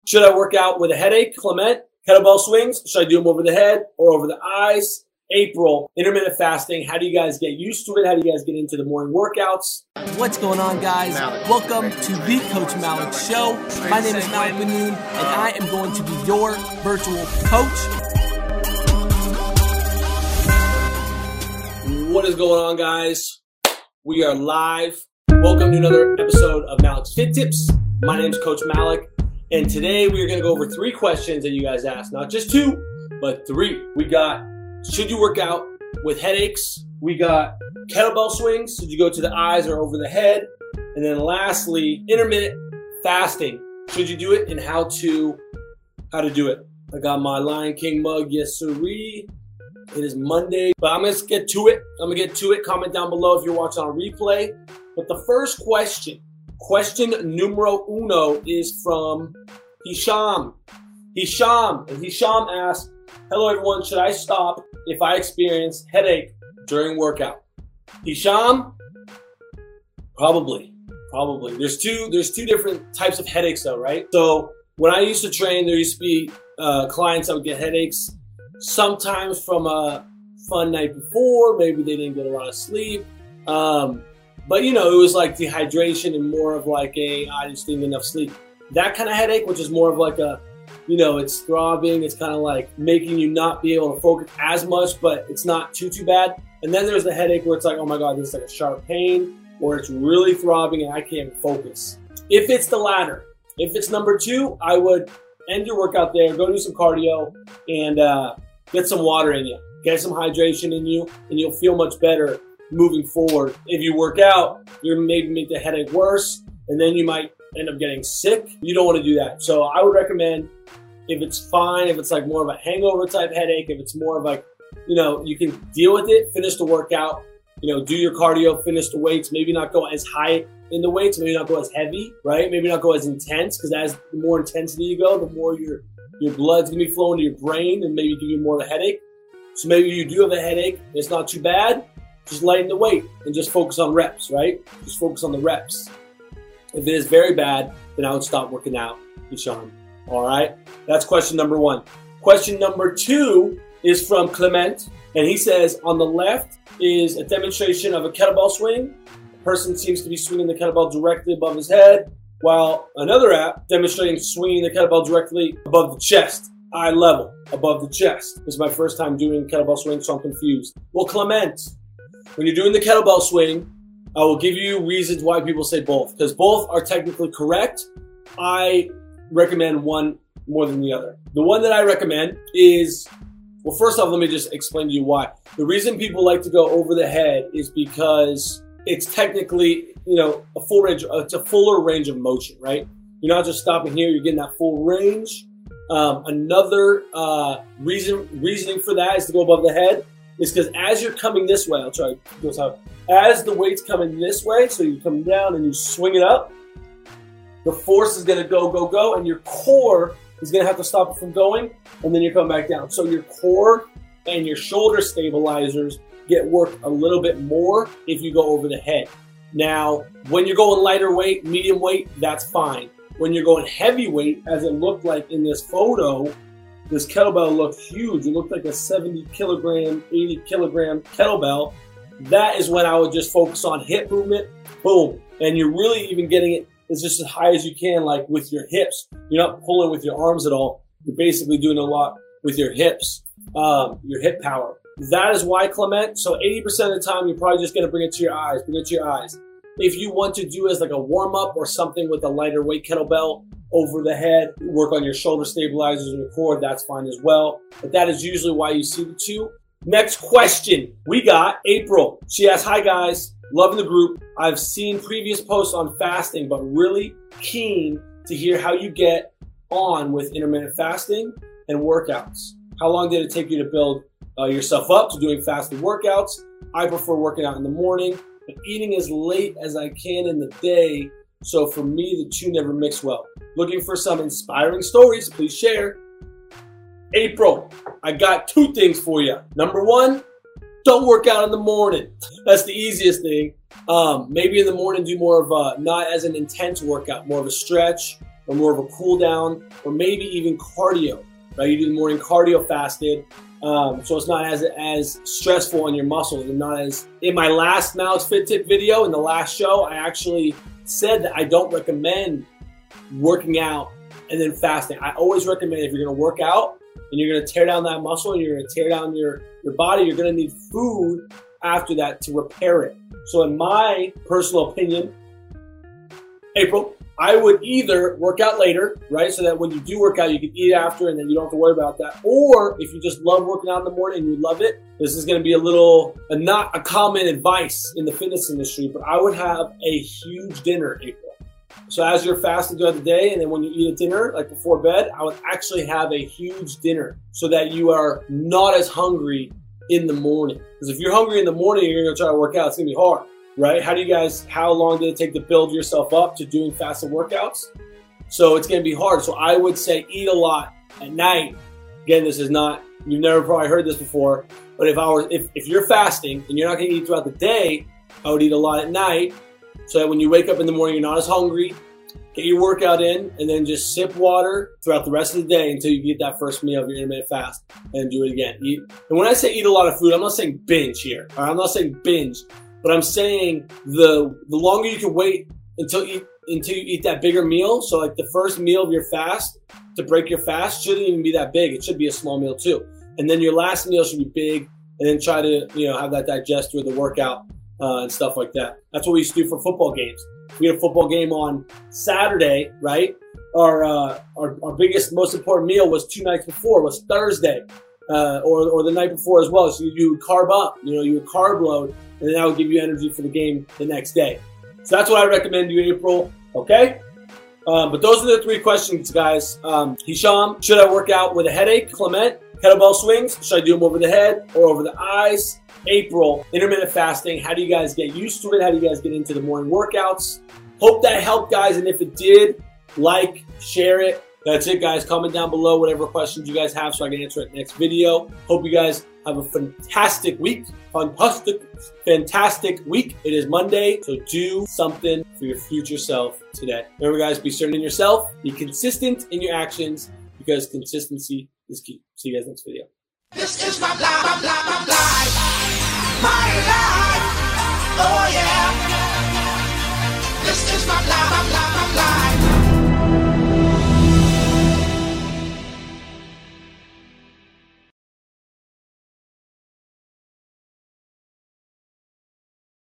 Should I work out with a headache? Clement. Kettlebell swings, should I do them over the head or over the eyes? April, intermittent fasting. How do you guys get used to it? How do you guys get into the morning workouts? What's going on, guys? Welcome to the Coach Malik Show. My name is Malik Benoon, and I am going to be your virtual coach. What is going on, guys? We are live. Welcome to another episode of Malik's Fit Tips. My name is Coach Malik. And today we are going to go over 3 questions that you guys asked. Not just 2, but 3. We got, should you work out with headaches? We got kettlebell swings. Should you go to the eyes or over the head? And then lastly, intermittent fasting. Should you do it and how to do it? I got my Lion King mug. Yes, sirree. It is Monday, but I'm going to get to it. Comment down below if you're watching on replay. But the first question numero uno is from Hisham. And Hisham asks, hello everyone, should I stop if I experience headache during workout? Hisham, probably. There's two different types of headaches though, right? So when I used to train, there used to be clients that would get headaches, sometimes from a fun night before, maybe they didn't get a lot of sleep. But, you know, it was like dehydration and more of like I just didn't get enough sleep. That kind of headache, which is more of like it's throbbing. It's kind of like making you not be able to focus as much, but it's not too bad. And then there's the headache where it's like, oh my God, this is like a sharp pain, or it's really throbbing and I can't focus. If it's the latter, if it's number 2, I would end your workout there, go do some cardio, and get some water in you. Get some hydration in you, and you'll feel much better moving forward. If you work out, you're maybe make the headache worse, and then you might end up getting sick. You don't want to do that. So I would recommend, if it's fine, if it's like more of a hangover type headache, if it's more of like, you can deal with it, finish the workout, do your cardio, finish the weights, maybe not go as high in the weights, maybe not go as heavy, right? Maybe not go as intense, because as the more intensity you go, the more your blood's gonna be flowing to your brain and maybe give you more of a headache. So maybe you do have a headache, it's not too bad. Just lighten the weight and just focus on reps, right? Just focus on the reps. If it is very bad, then I would stop working out, Hisham. All right? That's question number 1. Question number 2 is from Clement, and he says, on the left is a demonstration of a kettlebell swing. The person seems to be swinging the kettlebell directly above his head, while another app demonstrating swinging the kettlebell directly above the chest, eye level, above the chest. This is my first time doing kettlebell swing, so I'm confused. Well, Clement, when you're doing the kettlebell swing, I will give you reasons why people say both, because both are technically correct. I recommend one more than the other. The one that I recommend is, well, first off, let me just explain to you why. The reason people like to go over the head is because it's technically, a full range. It's a fuller range of motion, right? You're not just stopping here; you're getting that full range. Another reasoning for that is to go above the head. Is because as you're coming this way, I'll try to do this out. As the weight's coming this way, so you come down and you swing it up, the force is going to go, and your core is going to have to stop it from going, and then you come back down. So your core and your shoulder stabilizers get worked a little bit more if you go over the head. Now, when you're going lighter weight, medium weight, that's fine. When you're going heavy weight, as it looked like in this photo, this kettlebell looked huge. It looked like a 70 kilogram, 80 kilogram kettlebell. That is when I would just focus on hip movement, boom. And you're really even getting it as just as high as you can, like with your hips. You're not pulling with your arms at all. You're basically doing a lot with your hips, your hip power. That is why, Clement. So 80% of the time, you're probably just gonna bring it to your eyes, If you want to do as like a warm up or something with a lighter weight kettlebell, over the head, work on your shoulder stabilizers and your core, that's fine as well. But that is usually why you see the 2. Next question, we got April. She asks, hi guys, loving the group. I've seen previous posts on fasting, but really keen to hear how you get on with intermittent fasting and workouts. How long did it take you to build yourself up to doing fasted workouts? I prefer working out in the morning, but eating as late as I can in the day. So for me, the 2 never mix well. Looking for some inspiring stories, please share. April, I got 2 things for you. Number 1, don't work out in the morning. That's the easiest thing. Maybe in the morning do more of a, not as an intense workout, more of a stretch or more of a cool down, or maybe even cardio, right? You do the morning cardio fasted, so it's not as stressful on your muscles and not as, in my last Malix Fit Tip video, in the last show, I actually said that I don't recommend working out and then fasting. I always recommend if you're gonna work out and you're gonna tear down that muscle and you're gonna tear down your body, you're gonna need food after that to repair it. So in my personal opinion, April, I would either work out later, right? So that when you do work out, you can eat after and then you don't have to worry about that. Or if you just love working out in the morning and you love it, this is gonna be not a common advice in the fitness industry, but I would have a huge dinner, April. So as you're fasting throughout the day, and then when you eat at dinner, like before bed, I would actually have a huge dinner so that you are not as hungry in the morning. Because if you're hungry in the morning, you're gonna try to work out, it's gonna be hard. Right? How long did it take to build yourself up to doing fasted workouts? So it's going to be hard. So I would say eat a lot at night. Again, this is not, you've never probably heard this before, but if you're fasting and you're not going to eat throughout the day, I would eat a lot at night so that when you wake up in the morning, you're not as hungry. Get your workout in and then just sip water throughout the rest of the day until you get that first meal of your intermittent fast and do it again. And when I say eat a lot of food, I'm not saying binge here. All right? I'm not saying binge. But I'm saying the longer you can wait until you eat that bigger meal, so like the first meal of your fast to break your fast shouldn't even be that big. It should be a small meal too. And then your last meal should be big, and then try to have that digest through the workout and stuff like that. That's what we used to do for football games. We had a football game on Saturday, right? Our biggest, most important meal was 2 nights before, was Thursday, or the night before as well. So you would carb up, you would carb load, and then that will give you energy for the game the next day. So that's what I recommend you, April, okay? But those are the 3 questions, guys. Hisham, should I work out with a headache? Clement, kettlebell swings, should I do them over the head or over the eyes? April, intermittent fasting, how do you guys get used to it? How do you guys get into the morning workouts? Hope that helped, guys, and if it did, like, share it. That's it, guys. Comment down below whatever questions you guys have so I can answer it in the next video. Hope you guys have a fantastic week. Fantastic week. It is Monday, so do something for your future self today. Remember, guys, be certain in yourself. Be consistent in your actions because consistency is key. See you guys next video. This is my life. My life. Oh, yeah.